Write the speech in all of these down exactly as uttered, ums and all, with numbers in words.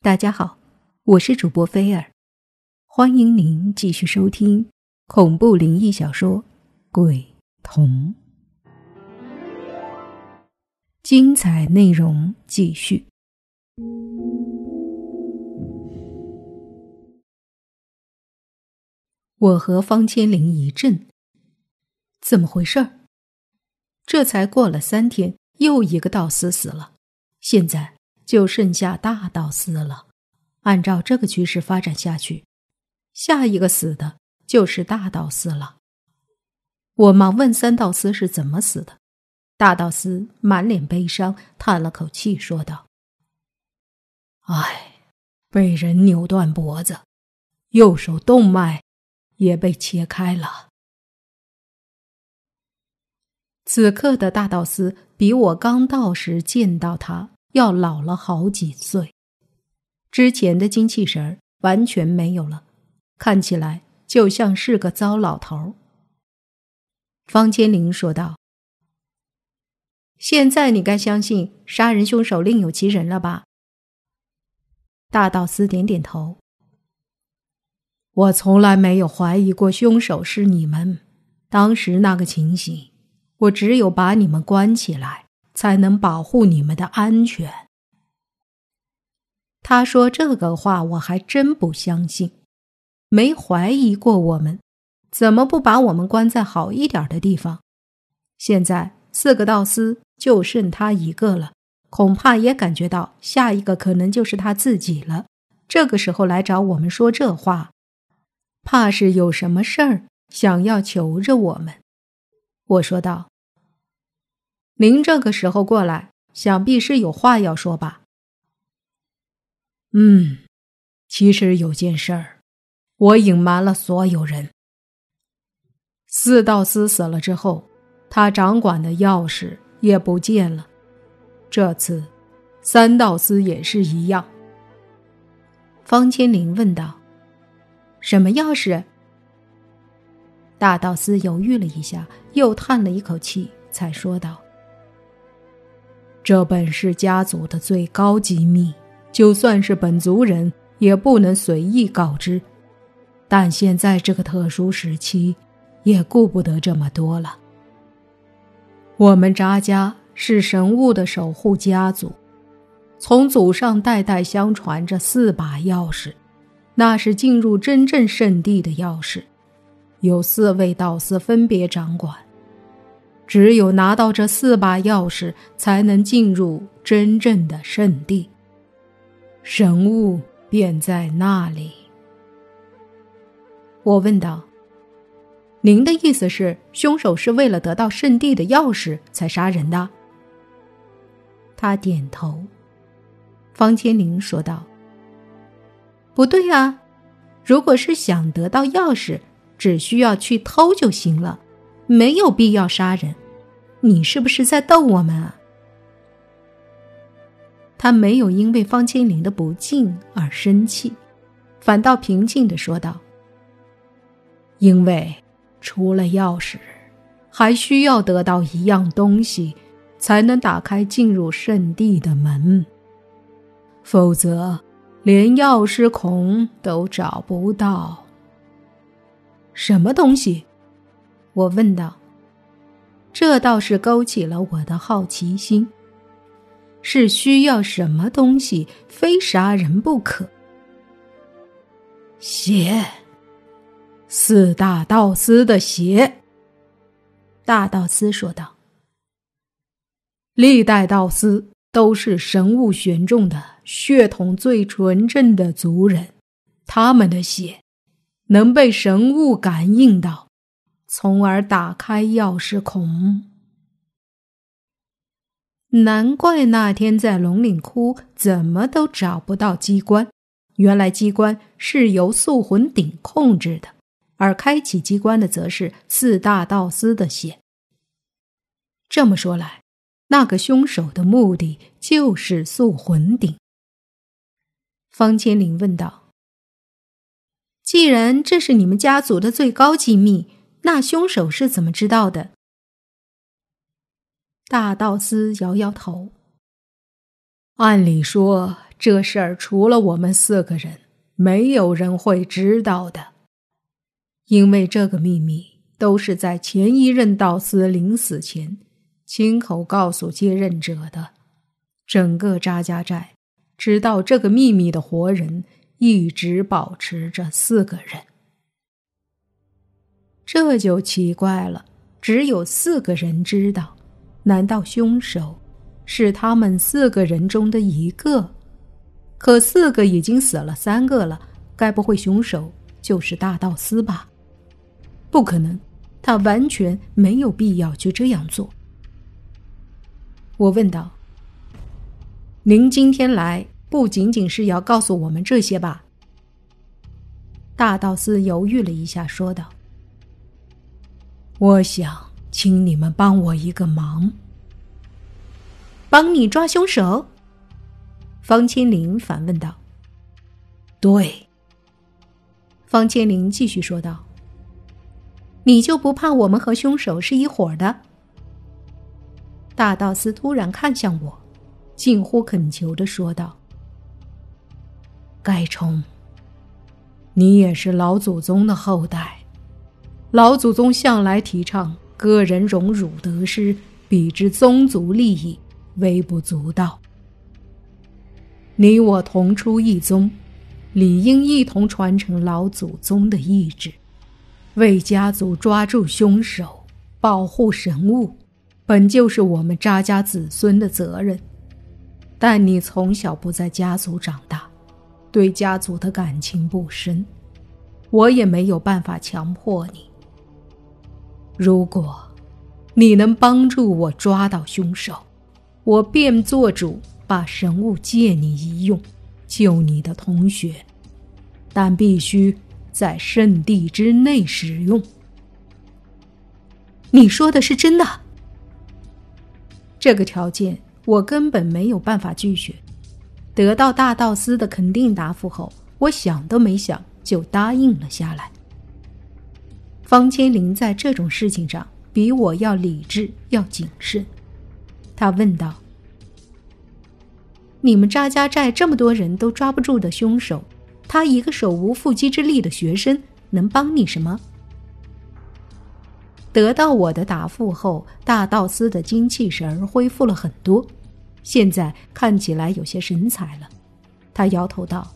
大家好，我是主播菲尔，欢迎您继续收听恐怖灵异小说《鬼童》，精彩内容继续。我和方千灵一震，怎么回事？这才过了三天，又一个道司死了，现在就剩下大道司了。按照这个趋势发展下去，下一个死的就是大道司了。我忙问三道司是怎么死的，大道司满脸悲伤，叹了口气说道：唉，被人扭断脖子，右手动脉也被切开了。此刻的大道司比我刚到时见到他要老了好几岁，之前的精气神儿完全没有了，看起来就像是个糟老头。方千灵说道：现在你该相信杀人凶手另有其人了吧？大道司点点头：我从来没有怀疑过凶手是你们，当时那个情形，我只有把你们关起来，才能保护你们的安全。他说这个话我还真不相信，没怀疑过我们，怎么不把我们关在好一点的地方？现在四个道司就剩他一个了，恐怕也感觉到下一个可能就是他自己了，这个时候来找我们说这话，怕是有什么事儿想要求着我们。我说道：您这个时候过来，想必是有话要说吧？嗯，其实有件事儿，我隐瞒了所有人。四道司死了之后，他掌管的钥匙也不见了。这次，三道司也是一样。方千灵问道：什么钥匙？大道司犹豫了一下，又叹了一口气，才说道：这本是家族的最高机密，就算是本族人也不能随意告知，但现在这个特殊时期，也顾不得这么多了。我们查家是神物的守护家族，从祖上代代相传着四把钥匙，那是进入真正圣地的钥匙，有四位道司分别掌管，只有拿到这四把钥匙，才能进入真正的圣地，神物便在那里。我问道：您的意思是凶手是为了得到圣地的钥匙才杀人的？他点头。方千灵说道：不对啊，如果是想得到钥匙，只需要去偷就行了，没有必要杀人。你是不是在逗我们啊？他没有因为方千灵的不敬而生气，反倒平静地说道：因为除了钥匙，还需要得到一样东西，才能打开进入圣地的门，否则连钥匙孔都找不到。什么东西？我问道。这倒是勾起了我的好奇心，是需要什么东西非杀人不可？血，四大道司的血。大道司说道：历代道司都是神物选中的血统最纯正的族人，他们的血能被神物感应到，从而打开钥匙孔。难怪那天在龙岭窟怎么都找不到机关，原来机关是由宿魂鼎控制的，而开启机关的则是四大道司的血。这么说来，那个凶手的目的就是宿魂鼎。方千灵问道：既然这是你们家族的最高机密，那凶手是怎么知道的？大道司摇摇头：按理说这事儿除了我们四个人，没有人会知道的。因为这个秘密都是在前一任道司临死前亲口告诉接任者的。整个扎家寨知道这个秘密的活人一直保持着四个人。这就奇怪了，只有四个人知道，难道凶手是他们四个人中的一个？可四个已经死了三个了，该不会凶手就是大道司吧？不可能，他完全没有必要去这样做。我问道：您今天来不仅仅是要告诉我们这些吧？大道司犹豫了一下说道：我想请你们帮我一个忙。帮你抓凶手？方千灵反问道。对。方千灵继续说道：你就不怕我们和凶手是一伙的？大道司突然看向我，近乎恳求地说道：盖冲，你也是老祖宗的后代，老祖宗向来提倡个人荣辱得失比之宗族利益，微不足道。你我同出一宗，理应一同传承老祖宗的意志，为家族抓住凶手，保护神物，本就是我们扎家子孙的责任。但你从小不在家族长大，对家族的感情不深，我也没有办法强迫你。如果你能帮助我抓到凶手，我便做主把神物借你一用，救你的同学，但必须在圣地之内使用。你说的是真的？这个条件我根本没有办法拒绝。得到大道司的肯定答复后，我想都没想就答应了下来。方千灵在这种事情上比我要理智，要谨慎。他问道：你们扎家寨这么多人都抓不住的凶手，他一个手无缚鸡之力的学生能帮你什么？得到我的答复后，大道司的精气神恢复了很多，现在看起来有些神采了。他摇头道：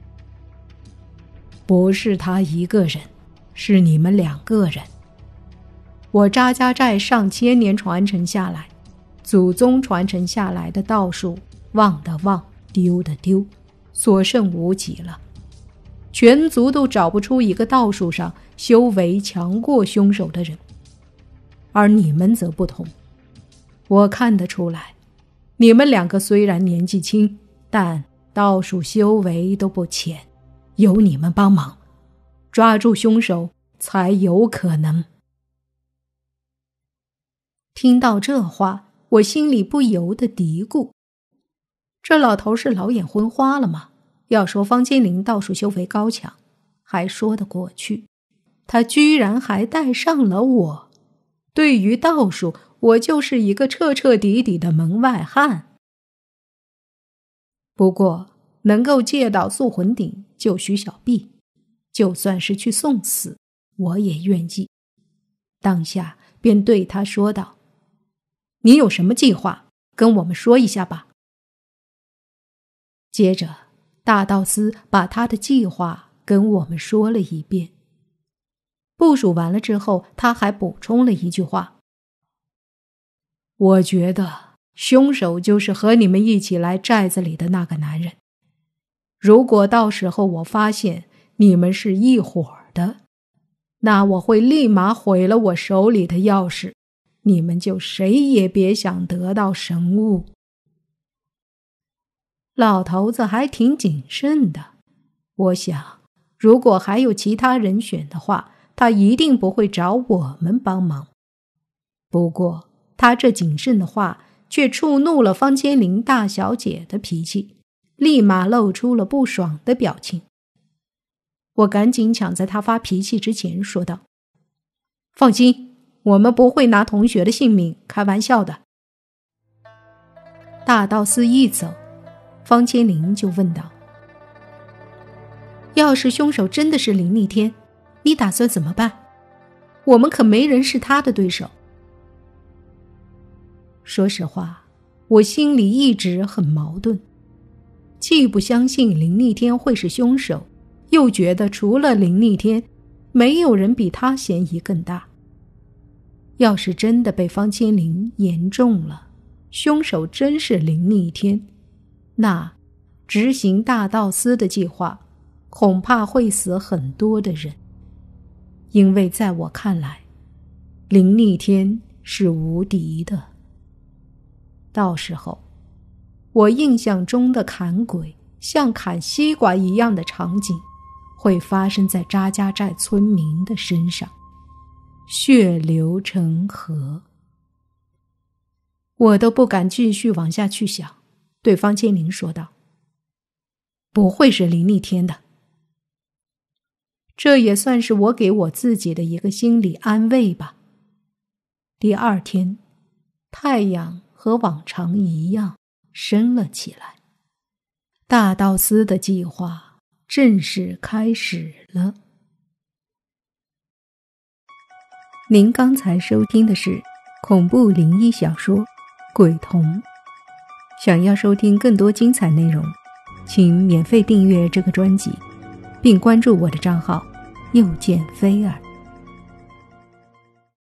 不是他一个人，是你们两个人。我扎家寨上千年传承下来，祖宗传承下来的道术，忘的忘，丢的丢，所剩无几了。全族都找不出一个道术上修为强过凶手的人。而你们则不同，我看得出来，你们两个虽然年纪轻，但道术修为都不浅，有你们帮忙，抓住凶手才有可能。听到这话，我心里不由得嘀咕，这老头是老眼昏花了吗？要说方千灵道术修为高强，还说得过去，他居然还带上了我。对于道术，我就是一个彻彻底底的门外汉。不过能够借到塑魂鼎救徐小碧，就算是去送死，我也愿意。当下便对他说道：你有什么计划，跟我们说一下吧。接着大道司把他的计划跟我们说了一遍。部署完了之后，他还补充了一句话：我觉得凶手就是和你们一起来寨子里的那个男人。如果到时候我发现你们是一伙的，那我会立马毁了我手里的钥匙，你们就谁也别想得到神物。老头子还挺谨慎的，我想如果还有其他人选的话，他一定不会找我们帮忙。不过他这谨慎的话却触怒了方千灵大小姐的脾气，立马露出了不爽的表情。我赶紧抢在他发脾气之前说道：放心，我们不会拿同学的性命开玩笑的。大道司一走， 方千灵就问道：要是凶手真的是林逆天，你打算怎么办？我们可没人是他的对手。说实话，我心里一直很矛盾，既不相信林逆天会是凶手，又觉得除了林逆天，没有人比他嫌疑更大。要是真的被方千灵言中了，凶手真是林逆天，那执行大盗司的计划恐怕会死很多的人。因为在我看来，林逆天是无敌的。到时候，我印象中的砍鬼像砍西瓜一样的场景会发生在扎家寨村民的身上，血流成河。我都不敢继续往下去想，对方千灵说道：不会是林逆天的。这也算是我给我自己的一个心理安慰吧。第二天，太阳和往常一样升了起来，大盗司的计划正式开始了。您刚才收听的是恐怖灵异小说《鬼童》。想要收听更多精彩内容，请免费订阅这个专辑，并关注我的账号又见菲儿。